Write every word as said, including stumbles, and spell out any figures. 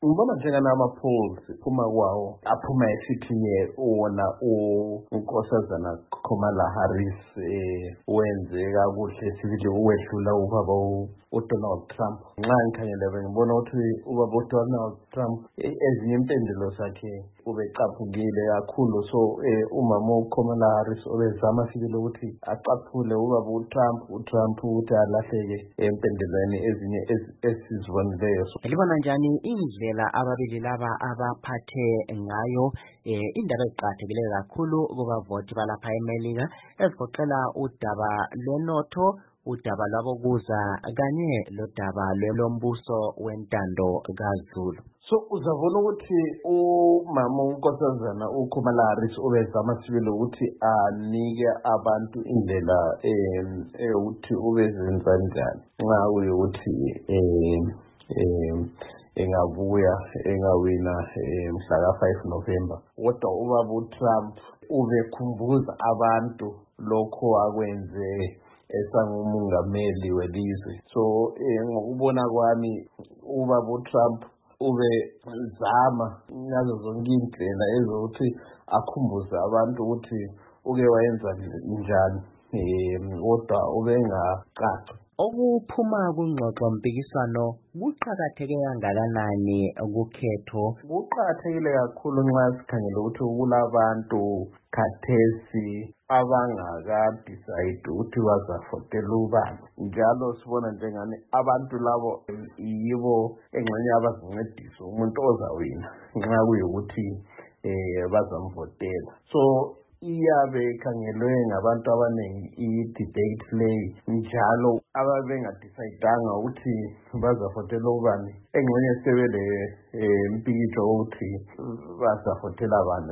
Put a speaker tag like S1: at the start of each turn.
S1: Ngibona njengana ama-polls phuma kwawo aphuma esithi-ke wona uNkosazana Kamala Harris eh wenze kakuhle sibili ukwedlula ubaba uDonald Trump. Nxa ngikhangela bengibona ukuthi ubaba uDonald Trump ezinye impendulo zakhe ubecaphukile kakhulu, so eh umama uKamala Harris obezama sibili ukuthi acaphule ubaba uTrump uTrump ukuthi alahleke empendulweni ezinye esizibonileyo.
S2: Libona njani indlela ababili laba abaphathe ngayo eh indaba eqhathekile kakhulu kubavoti balapha eMelika ezigoqela udaba lwenotho, udaba lwabokuza kanye lodaba lwelombuso wentando kaZulu?
S1: So uzabona ukuthi umama uNkosazana uKamala Harris ubezama sibili ukuthi anike abantu indlela eh ukuthi ubezenza njani nxa uyukuthi eh eh engabuya engawina mhla ka five November. Kodwa ubaba uTrump ubekhumbuza abantu lokho akwenze esangumongameli welizwe. So ngokubona kwami ubaba uTrump ube zama ngazo zonke indlela ezokuthi akhumbuze abantu ukuthi uke wayenza njani, eh kodwa ubengacaci.
S2: Okuphuma kungxoxo mpikiswano kuqhakatheke kangakanani ukukhetho?
S1: Kuqhakathekile kakhulu nxa sikhangela ukuthi kulabantu khathesi abangaka-decide ukuthi bazafotela ubani, njalo sibona njengani abantu labo yibo engxenye abazincedisa umuntu ozawina nxa kuyukuthi eh bazamvotela. So iyabe ikhangelwe ngabantu abaningi i-debate leyi, njalo ababengadicayidanga ukuthi bazafotela ubani engxenye sebele impikitsho ukuthi bazafotela bani.